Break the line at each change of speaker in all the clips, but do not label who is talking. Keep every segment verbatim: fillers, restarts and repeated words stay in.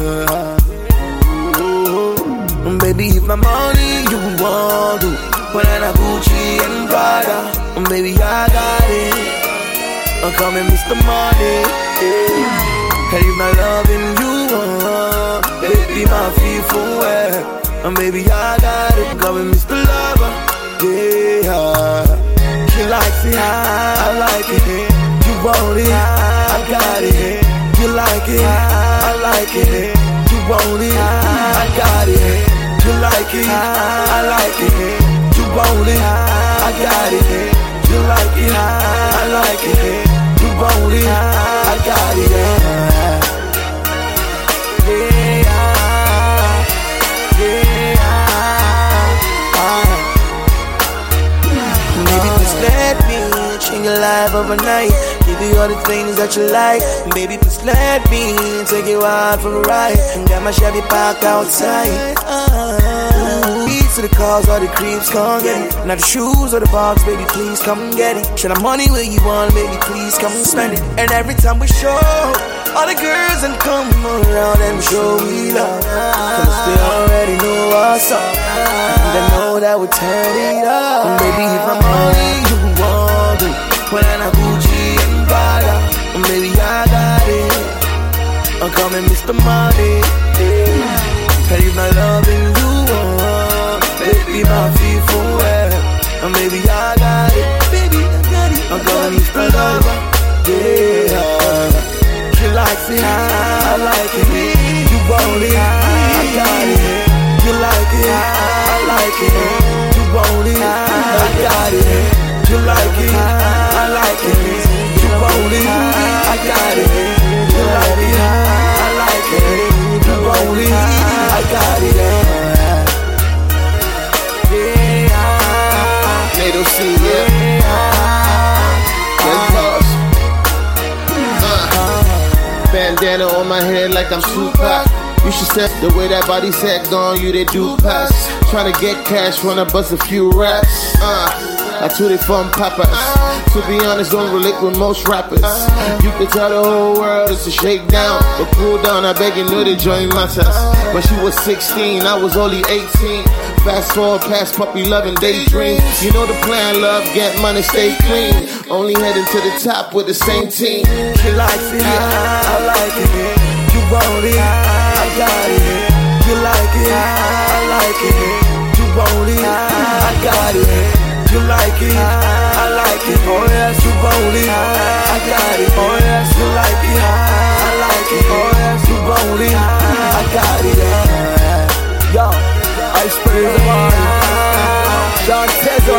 Ooh, baby, if my money you want to, but I got Gucci and Prada, baby, I got it. I'm coming, Mister Money. Yeah. Hey, my loving you want, baby, my feel for wear, and baby, I got it. I'm coming, Mister Lover. Yeah. She likes it, I like it. You want it, I got it. You like it, I like it. You want it, I got it. You like it, I like it. You want it, I got it. You like it, I like it. You want it, I got it. Yeah, yeah. Maybe just let me change your life overnight. Give you all the things that you like. Baby, please let me take you out for a ride. And got my Chevy parked outside. Uh, Beats to the cars, all the creeps, come get it. Not the shoes or the box, baby, please come get it. Share the money where you want, baby, please come spend it. And every time we show, all the girls and come around and show we love. Cause they already know what's up. And they know that we turn it up. And baby, if my money you want to, when I Gucci and Prada, and baby, I got it. I'm coming, Mister Money. Yeah. Hey, my loving you want, baby, my feel for wear, and baby, I got it. Baby, I got it. I'm coming, Mister Lover. Yeah. She likes it, I like it. You want it, I got it. You like it, I like it. You want it, I got it. You like it, I like it. You want it, I got it. You like it, I like it. You want it, I got it. Yeah.
Nato C, yeah. Let's pause. Uh. Bandana on my head like I'm Tupac. You should set the way that body sagged on you, they do pass. Tryna get cash, wanna bust a few racks. Uh. I took it from Papas. To be honest, don't relate with most rappers. You can tell the whole world it's a shakedown, but cool down, I beg you know to join my test. When she was sixteen, I was only eighteen. Fast forward past puppy love and daydream. You know the plan, love, get money, stay clean. Only heading to the top with the same team.
She likes it, I like it. You want it, I got it. You like it, I like it. You want it, I got it. You like it, I like it. Oh yes, you want it, I got it. Oh yes, you like it, I like it. Oh yes, you want it, I got it. Yo, I spray the money. Sean Tezo.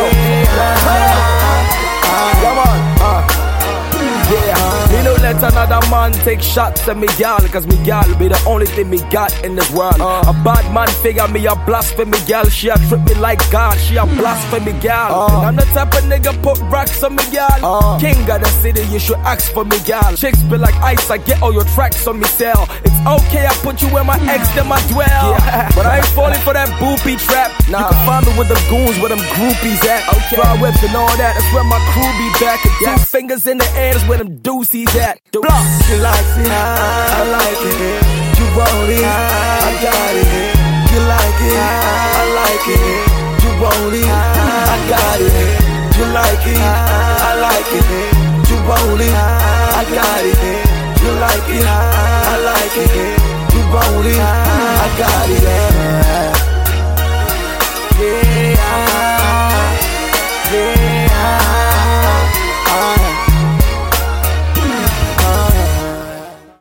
Come on, uh. Yeah, me no let another man take shots at me gal, cause me gal be the only thing me got in this world. uh, A bad man figure me a blasphemy gal. She a trip me like God, she a blasphemy gal. uh, And I'm the type of nigga put racks on me gal. uh, King of the city, you should ask for me gal. Chicks be like ice, I get all your tracks on me sell. It's okay, I put you where my ex them I dwell. Yeah. But I ain't falling for that boopy trap. Nah. You can find me with them goons, where them groupies at. Okay. Fly whips and all that, that's where my crew be back. And yes. Two fingers in the air, that's where them doozies at. Block. She likes it, I like it. You want it, I got it. You like it, I like it. You want it, I got it. You like it, I like it. You want it, I got it. You like it, I like it. You want it, I got it.